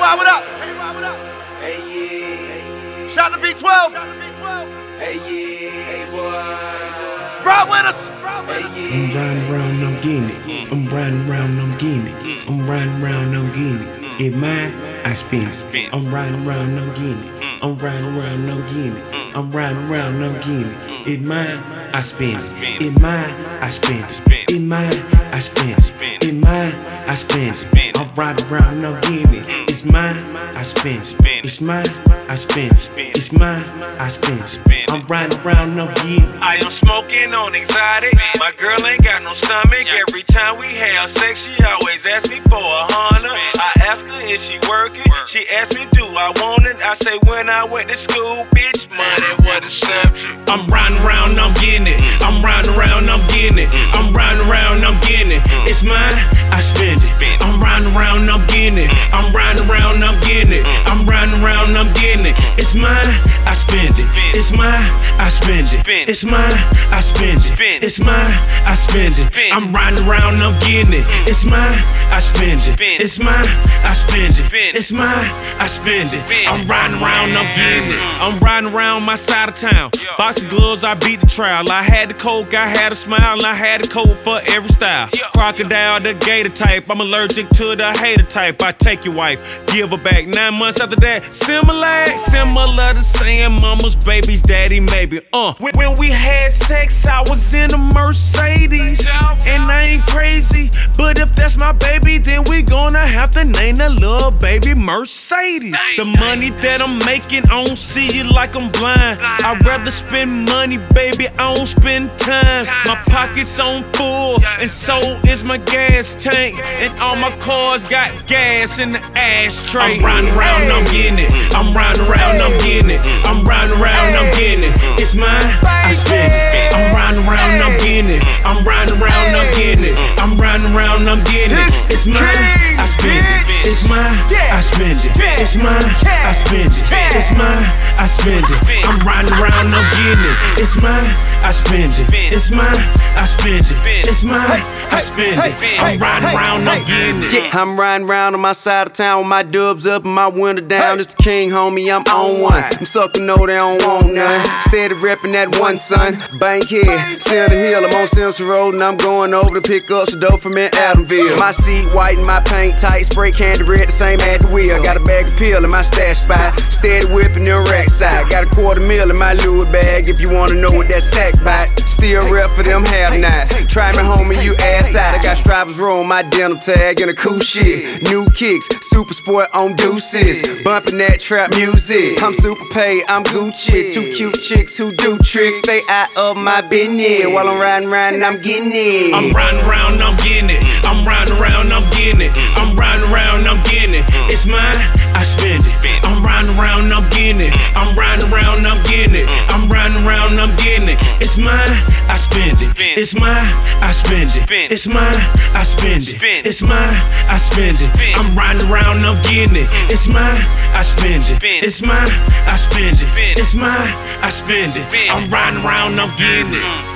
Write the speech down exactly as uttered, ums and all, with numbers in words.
K-Y, what up? Hey, yeah. Shout out to V twelve. Hey, yeah. Hey, boy. Ride with us. Hey, I'm riding around, I'm getting it. I'm riding around, I'm getting it. I'm riding around, I'm getting it. It mine, I spend it. I'm riding around, I'm getting it. I'm riding around, I'm getting it. I'm riding around, I'm getting it. It mine, I spend it. It mine, I spend it. It mine, I spend it. It mine, I spend it. I'm riding around, I'm getting it. It's mine, I spend it. It's mine, I spend it. It's mine, I spend it. I'm riding around, I'm getting it. I am smoking on exotic. My girl ain't got no stomach. Every time we have sex, she always asks me for a hundred. I ask her, is she working? She asks me, do I want it? I say, when I went to school, bitch, money was the subject. I'm riding around, I'm getting it. I'm riding around, I'm getting it. I'm riding around, I'm getting it. It's mine, I spend it. I'm riding around, I'm getting it. I'm riding around, I'm getting it. I'm riding around, I'm getting it. It's mine, I spend it. It's mine, I spend it. It's mine, I spend it. It's mine, I spend it. I'm riding around, I'm getting it. It's mine, I spend it. It's mine, I spend it. It's mine, I spend it. I'm riding around, I'm getting it. I'm riding around my side of town. Boxing gloves, I beat the trial. I had the coke, I had a smile, and I had the code for every style. Crocodile, the gator type. I'm allergic to the hater type. I take your wife, give her back. Nine months after that, similar, similar to saying mama's baby's daddy, maybe. Uh, when we had sex, I was in a Mercedes, and I ain't crazy, but if that's my baby, then we gonna have to name that little baby Mercedes. The money that I'm making, I don't see it like I'm blind. I'd rather spend money, baby, I don't spend time. My pockets on full, and so is my gas tank, and all my cars got gas in the ashtray. I'm riding around, I'm getting it. I'm riding around, I'm getting it. I'm riding around, I'm getting it. It's mine, I spend it. I'm riding around, I'm getting it. I'm riding around, I'm getting it. I'm riding around, I'm getting it. It's mine, I spend it. It's mine, I spend it. It's mine, I spend it. It's mine, I spend it. I'm riding around, I'm getting it. It's mine, I spend it. It's mine, I spend it. It's mine, I spend it. I'm riding around, I'm getting it. I'm riding around on my side of town with my dubs up and my window down. It's the king, homie, I'm on one. I'm sucking, know they don't want none. Steady reppin' that one, son. Bankhead, Center Hill, I'm on Simpson Road and I'm going over to pick up some dope from in Adamville. My seat white and my paint tight, spray candy red, the same at the wheel. Got a bag of pill in my stash spot, steady whipping them rack side. Got a quarter mil in my Louis bag if you wanna know what that sack bite. Still rep for them have-nots. Try me, homie, you ass out. I got Strivers roll on my denim tag and a cool shit. New kicks, super sport on deuces. Bumping that trap music. I'm super paid, I'm Gucci. Two cute chicks who do tricks. Stay out of my business. While I'm riding around and I'm getting it. I'm riding around, I'm getting it. I'm riding around, I'm getting it. I'm riding around, I'm getting it. It's mine, I spend it. I'm riding around, I'm getting it. I'm riding around, I'm getting it. I'm riding around, I'm getting it. It's mine, I spend it. It's mine, I spend it. It's mine, I spend it. It's mine, I spend it. I'm riding around, I'm getting it. It's mine, I spend it. It's mine, I spend it. It's mine, I spend it. I'm riding around, I'm getting it.